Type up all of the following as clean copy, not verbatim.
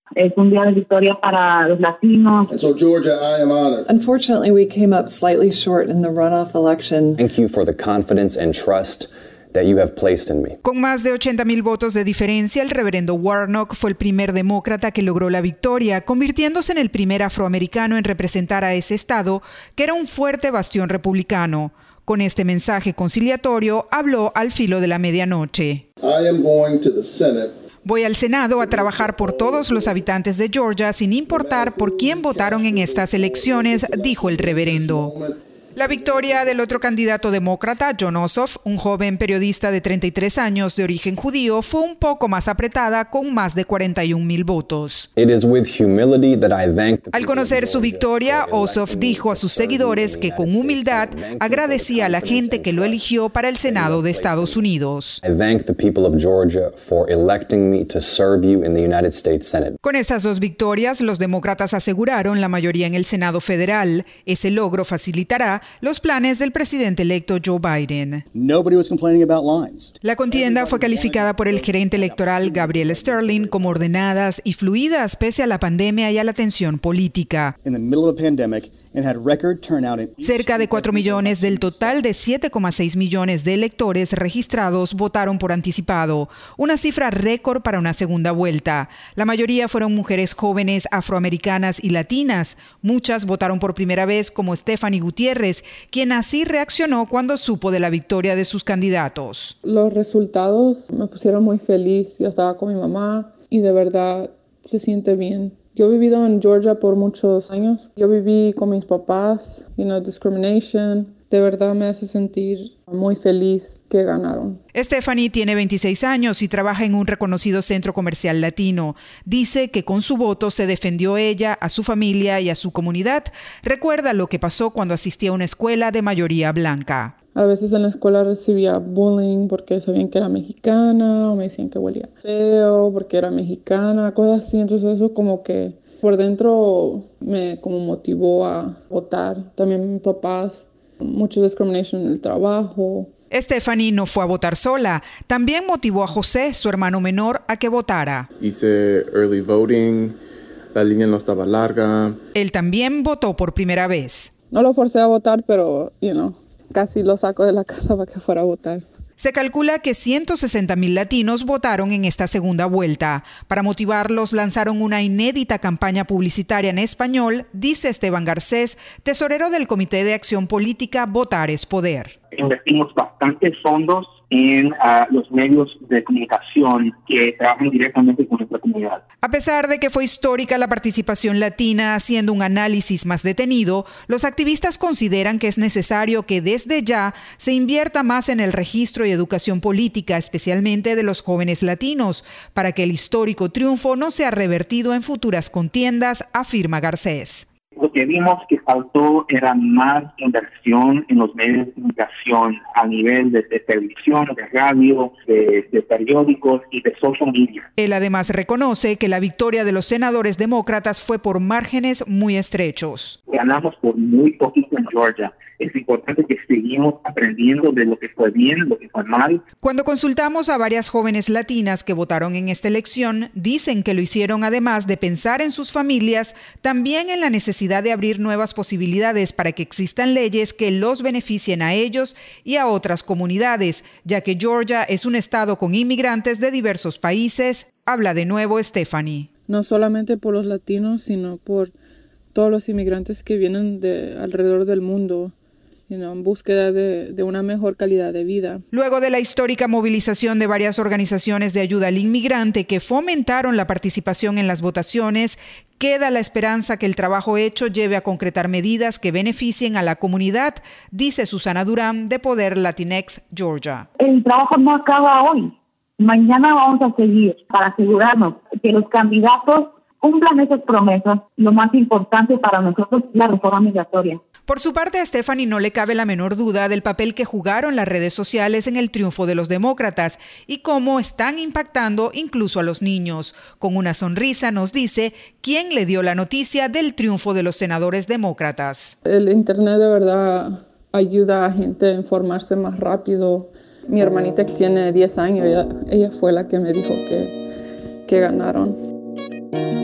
Es un día de victoria para los latinos. And so, Georgia, I am honored. Unfortunately, we came up slightly short in the runoff election. Thank you for the confidence and trust that you have placed in me. Con más de 80,000 votos de diferencia, el reverendo Warnock fue el primer demócrata que logró la victoria, convirtiéndose en el primer afroamericano en representar a ese estado, que era un fuerte bastión republicano. Con este mensaje conciliatorio, habló al filo de la medianoche. I am going to the Senate. Voy al Senado a trabajar por todos los habitantes de Georgia sin importar por quién votaron en estas elecciones, dijo el reverendo. La victoria del otro candidato demócrata, Jon Ossoff, un joven periodista de 33 años de origen judío, fue un poco más apretada con más de 41,000 votos. Al conocer su victoria, Ossoff dijo a sus seguidores que con humildad agradecía a la gente que lo eligió para el Senado de Estados Unidos. Con estas dos victorias, los demócratas aseguraron la mayoría en el Senado federal. Ese logro facilitará los planes del presidente electo Joe Biden. La contienda fue calificada por el gerente electoral Gabriel Sterling como ordenadas y fluidas pese a la pandemia y a la tensión política. Cerca de 4 millones del total de 7,6 millones de electores registrados votaron por anticipado, una cifra récord para una segunda vuelta. La mayoría fueron mujeres jóvenes afroamericanas y latinas. Muchas votaron por primera vez, como Stephanie Gutiérrez, quien así reaccionó cuando supo de la victoria de sus candidatos. Los resultados me pusieron muy feliz. Yo estaba con mi mamá y de verdad se siente bien. Yo he vivido en Georgia por muchos años. Yo viví con mis papás, discrimination. De verdad me hace sentir muy feliz que ganaron. Stephanie tiene 26 años y trabaja en un reconocido centro comercial latino. Dice que con su voto se defendió ella, a su familia y a su comunidad. Recuerda lo que pasó cuando asistía a una escuela de mayoría blanca. A veces en la escuela recibía bullying porque sabían que era mexicana, o me decían que olía feo porque era mexicana, cosas así. Entonces eso como que por dentro me como motivó a votar. También mis papás, mucha discriminación en el trabajo. Stephanie no fue a votar sola. También motivó a José, su hermano menor, a que votara. Hice early voting, la línea no estaba larga. Él también votó por primera vez. No lo forcé a votar, pero, casi lo saco de la casa para que fuera a votar. Se calcula que 160,000 latinos votaron en esta segunda vuelta. Para motivarlos, lanzaron una inédita campaña publicitaria en español, dice Esteban Garcés, tesorero del Comité de Acción Política Votar es Poder. Investimos bastantes fondos en los medios de comunicación que trabajan directamente con nuestra comunidad. A pesar de que fue histórica la participación latina, haciendo un análisis más detenido, los activistas consideran que es necesario que desde ya se invierta más en el registro y educación política, especialmente de los jóvenes latinos, para que el histórico triunfo no sea revertido en futuras contiendas, afirma Garcés. Lo que vimos que faltó era más inversión en los medios de comunicación a nivel de televisión, de radio, de periódicos y de social media. Él además reconoce que la victoria de los senadores demócratas fue por márgenes muy estrechos. Ganamos por muy poquito en Georgia. Es importante que seguimos aprendiendo de lo que fue bien, lo que fue mal. Cuando consultamos a varias jóvenes latinas que votaron en esta elección, dicen que lo hicieron además de pensar en sus familias, también en la necesidad de abrir nuevas posibilidades para que existan leyes que los beneficien a ellos y a otras comunidades, ya que Georgia es un estado con inmigrantes de diversos países. Habla de nuevo Stephanie. No solamente por los latinos, sino por todos los inmigrantes que vienen de alrededor del mundo, en búsqueda de una mejor calidad de vida. Luego de la histórica movilización de varias organizaciones de ayuda al inmigrante que fomentaron la participación en las votaciones, queda la esperanza que el trabajo hecho lleve a concretar medidas que beneficien a la comunidad, dice Susana Durán de Poder Latinx Georgia. El trabajo no acaba hoy. Mañana vamos a seguir para asegurarnos que los candidatos cumplan esas promesas. Lo más importante para nosotros es la reforma migratoria. Por su parte, a Stephanie no le cabe la menor duda del papel que jugaron las redes sociales en el triunfo de los demócratas y cómo están impactando incluso a los niños. Con una sonrisa nos dice quién le dio la noticia del triunfo de los senadores demócratas. El internet de verdad ayuda a gente a informarse más rápido. Mi hermanita que tiene 10 años, ella fue la que me dijo que ganaron.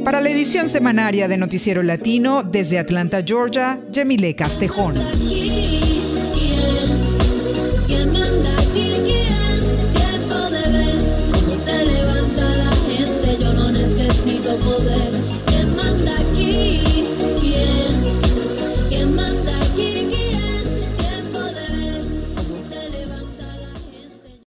Para la edición semanaria de Noticiero Latino, desde Atlanta, Georgia, Yemile Castejón. ¿Quién manda aquí?